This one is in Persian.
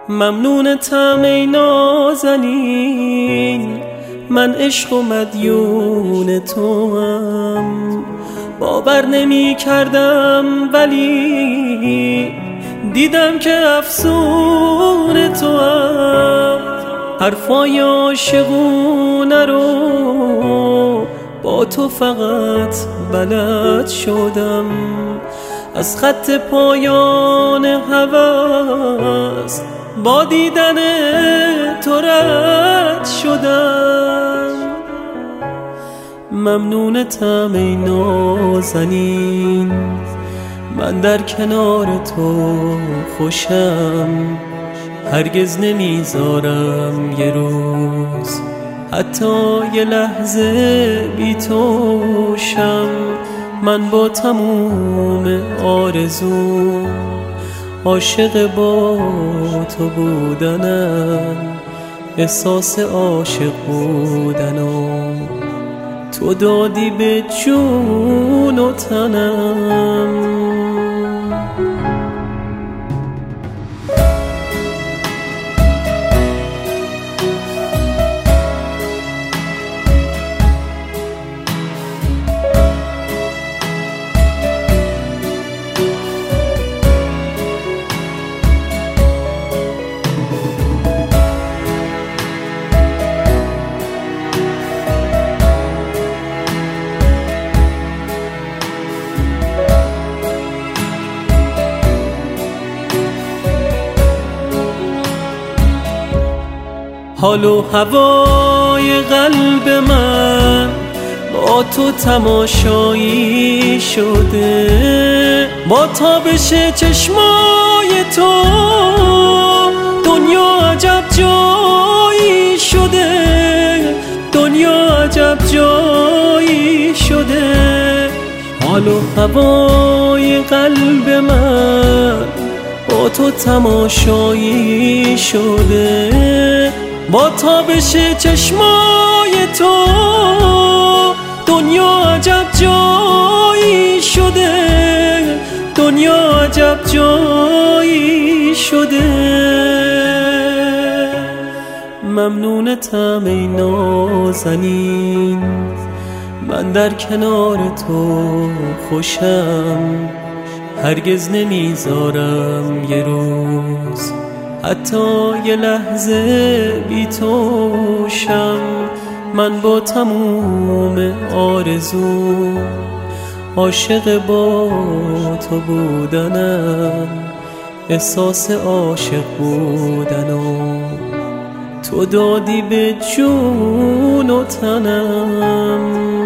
ممنونتم ای نازنین، من عشق و مدیون توام. باور نمی کردم ولی دیدم که افسون توام. حرفای عاشقونه رو با تو فقط بلد شدم، از خط پایان هوس با دیدن تو رد شدم. ممنونتم ای نازنین، من در کنار تو خوشم. هرگز نمیذارم یه روز حتی یه لحظه بی تو شم. من با تموم آرزو عاشق با تو بودنم، احساس عاشق بودنم تو دادی به جون و تنم. حال و هوای قلب من با تو تماشایی شده، با تابش چشمای تو دنیا عجب جایی شده، دنیا عجب جایی شده. حال و هوای قلب من با تو تماشایی شده، با تابش چشمای تو دنیا عجب جایی شده، دنیا عجب جایی شده. ممنونتم ای نازنین، من در کنار تو خوشم. هرگز نمیذارم یه روز حتی یه لحظه بی تو شم. من با تموم آرزو عاشق با تو بودنم، احساس عاشق بودنم تو دادی به جون و تنم.